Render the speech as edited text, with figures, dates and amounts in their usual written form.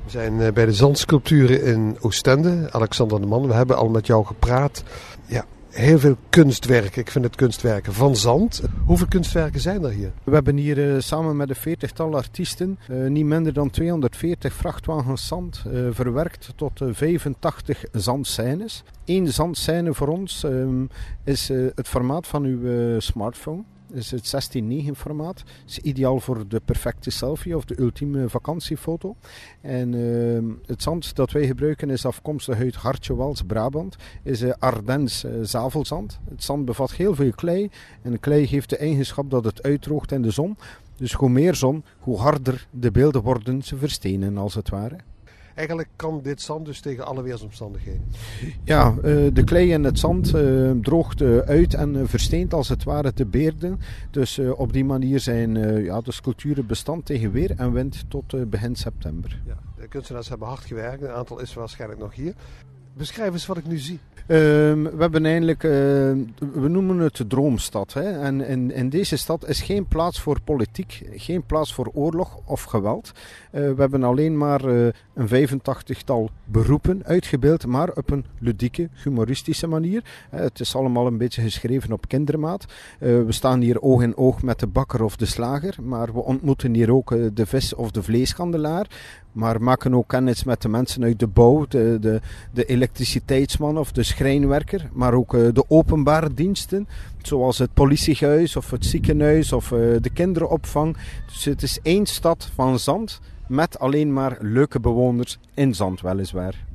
We zijn bij de zandsculpturen in Oostende, Alexander de Man. We hebben al met jou gepraat. Ja, heel veel kunstwerken. Ik vind het kunstwerken van zand. Hoeveel kunstwerken zijn er hier? We hebben hier samen met een 40-tal artiesten niet minder dan 240 vrachtwagens zand verwerkt tot 85 zandscènes. Eén zandscène voor ons is het formaat van uw smartphone. Is het 16:9 formaat. Is ideaal voor de perfecte selfie of de ultieme vakantiefoto. En het zand dat wij gebruiken is afkomstig uit Hartje-Wals, Brabant. Is Ardennes zavelzand. Het zand bevat heel veel klei. En de klei heeft de eigenschap dat het uitdroogt in de zon. Dus hoe meer zon, hoe harder de beelden worden ze verstenen als het ware. Eigenlijk kan dit zand dus tegen alle weersomstandigheden. Ja, de klei in het zand droogt uit en versteent als het ware de beerden. Dus op die manier zijn de sculpturen bestand tegen weer en wind tot begin september. Ja, de kunstenaars hebben hard gewerkt. Een aantal is waarschijnlijk nog hier. Beschrijf eens wat ik nu zie. We hebben eigenlijk, we noemen het de droomstad. Hè? En in deze stad is geen plaats voor politiek, geen plaats voor oorlog of geweld. We hebben alleen maar een 85-tal beroepen uitgebeeld, maar op een ludieke, humoristische manier. Het is allemaal een beetje geschreven op kindermaat. We staan hier oog in oog met de bakker of de slager, maar we ontmoeten hier ook de vis- of de vleeshandelaar. Maar maken ook kennis met de mensen uit de bouw, de elektriciteitsman of de schrijnwerker. Maar ook de openbare diensten, zoals het politiehuis of het ziekenhuis of de kinderopvang. Dus het is één stad van zand met alleen maar leuke bewoners in zand weliswaar.